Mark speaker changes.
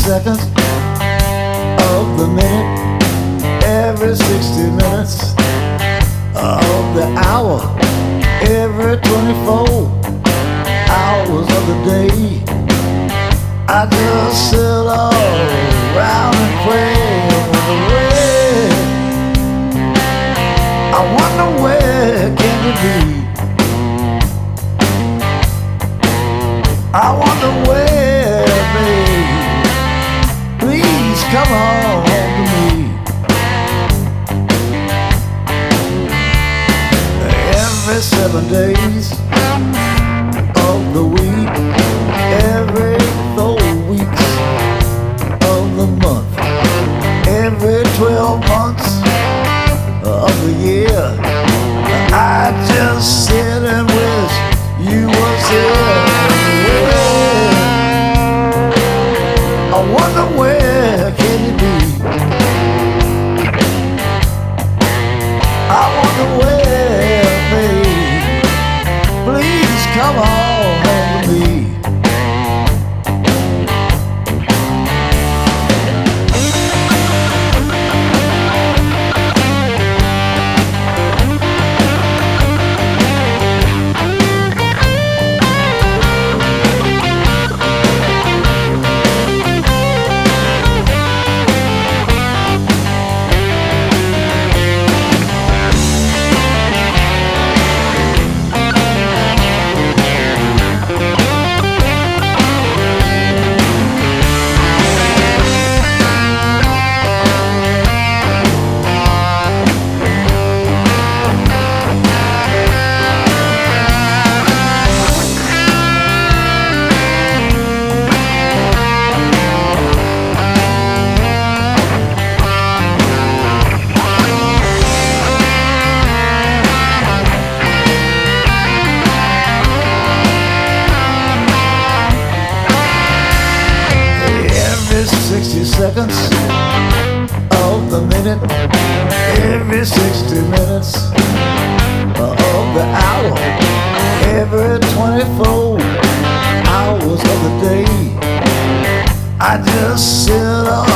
Speaker 1: seconds of the minute, every 60 minutes of the hour, every 24 hours of the day. I just sit all around and pray away. I wonder where can you be? I wonder where, babe. Please come on home to me. Every 7 days of the week, every 4 weeks of the month, every 12 months of the year, I just sit and wish you was here. I wonder where can you be? I wonder where, babe. Please come on home to me. Every 60 seconds of the minute, every 60 minutes of the hour, every 24 hours of the day, I just sit up